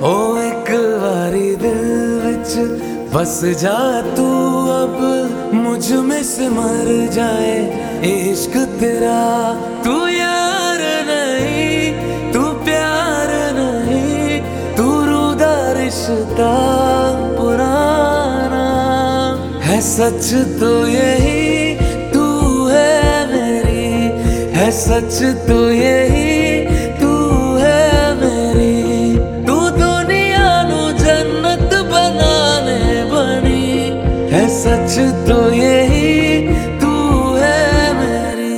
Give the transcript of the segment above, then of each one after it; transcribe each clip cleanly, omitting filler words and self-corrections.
ओ एक बारी दिल विच बस जा तू, अब मुझ में से मर जाए इश्क तेरा। तू यार नहीं, तू प्यार नहीं, तू रूदा रिश्ता पुराना है। सच तो यही तू है मेरी, है सच तो यही तू है मेरी। तू दुनिया नू जन्नत बनाने बनी, है सच तो यही तू है मेरी।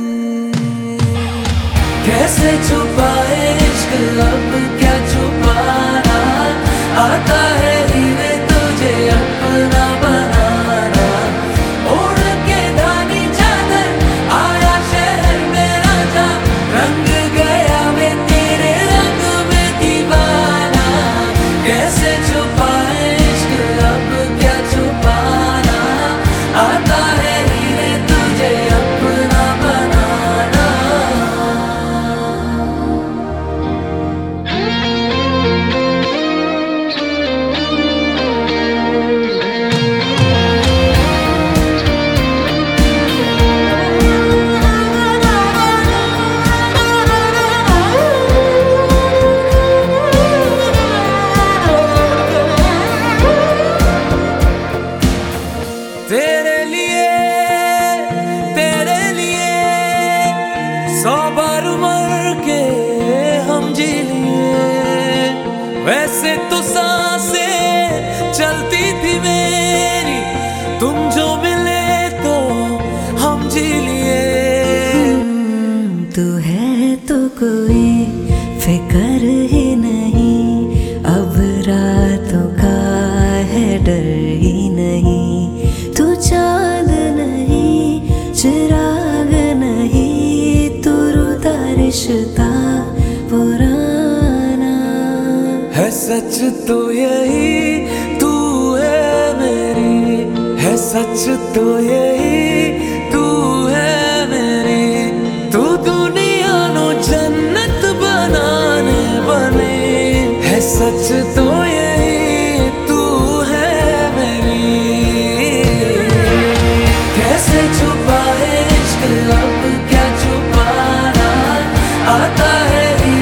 कैसे छुपाए इश्क अब क्या छुपाना, आता है हीरे तुझे अपना बनाना। ओढ़ के धानी चादर आया शहर मेरा जा, रंग गया मैं तेरे रंग में दीवाना। कैसे छुपाए इश्क अब क्या छुपाना, आता है हीरे तुझे अपना बनाना। तेरे लिए 100 बार मर के हम जी लिए। वैसे तो सांसें चलती थी मेरी, तुम जो मिले तो हम जी लिए। तू है तो कोई फिक्र ही नहीं, अब रातों का है डर ही नहीं। तू चांद नहीं, चिराग नहीं, तू रूदा रिश्ता पुराना है। सच तो यही तू है मेरी, है सच तो यही तू है मेरी। तू दुनिया नो जन्नत बनाने बने, है सच तो यही तू है मेरी। कैसे छुपाए इश्क अब क्या छुपाना, आता है